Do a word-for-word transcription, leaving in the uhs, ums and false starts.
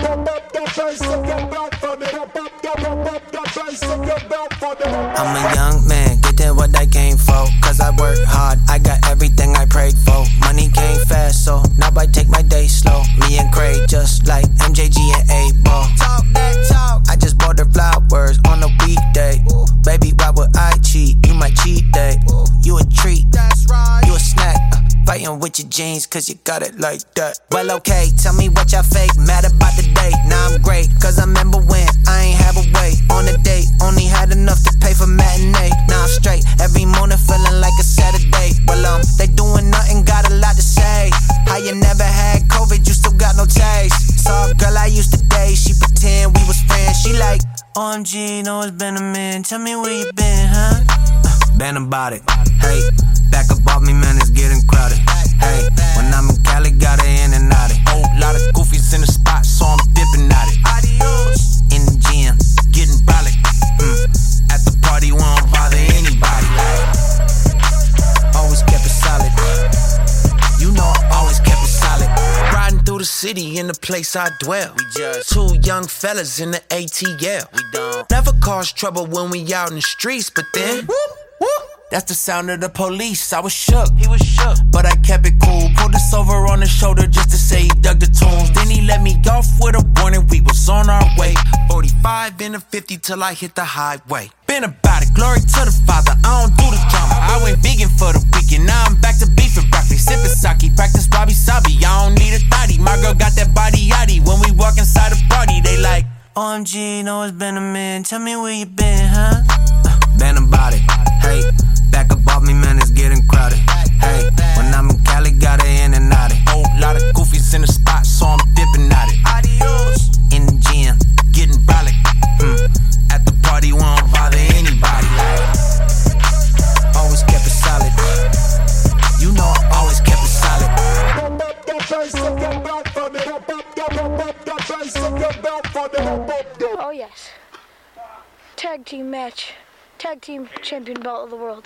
I'm a young man, getting what I came for. Cause I work hard, I got everything I prayed for. Money came fast, so now I take my day slow. Me and Craig, just like M J G and A-Ball. Talk that talk, I just bought her flowers on a weekday. Ooh. Baby, why would I cheat? You my cheat day. Ooh. You a treat, that's right. You a snack. Uh, fighting with your jeans, cause you got it like that. Well, okay, tell me what y'all fake. Mad about the date, now I'm great. Cause I remember when I ain't have a way. On a date, only had enough to pay for matinee. Now I'm straight, every morning feeling like a Saturday. Well, um, they doing nothing, got a lot to say. How you never had COVID, you still got no taste. Saw a girl I used to date, she pretend we was friends. She like, O M G, know it's been a minute. Tell me where you been, huh? Uh, been about it, hey. Back up off me, man, it's getting crowded. Hey, when I'm in Cali, got it in and out it. Whole lot of goofies in the spot, so I'm dipping at it. Adios. In the gym, getting brolic. Mm. At the party, we don't bother anybody. Always kept it solid. You know I always kept it solid. Riding through the city in the place I dwell. We just two young fellas in the A T L. We don't never cause trouble when we out in the streets, but then whoop, whoop. That's the sound of the police, I was shook, he was shook, but I kept it cool. Pulled us over on the shoulder just to say he dug the tunes. Then he let me off with a warning, we was on our way. Forty-five in a fifty till I hit the highway. Been about it, glory to the Father, I don't do the drama. I went vegan for the weekend, now I'm back to beef and broccoli. Sippin' sake, practice wabi-sabi, I don't need a thotty. My girl got that body yaddy, when we walk inside a party, they like, O M G, know it's been a minute, tell me where you been, huh? Uh, been about it, hey. Back up off me, man, it's getting crowded. Hey, when I'm in Cali, got it in and out it. Whole lot of goofies in the spot, so I'm dipping at it. Adios. In the gym, getting brolic. Hmm. At the party, we don't bother anybody. Always kept it solid. You know I always kept it solid. Oh yes. Tag team match. Tag team champion belt of the world.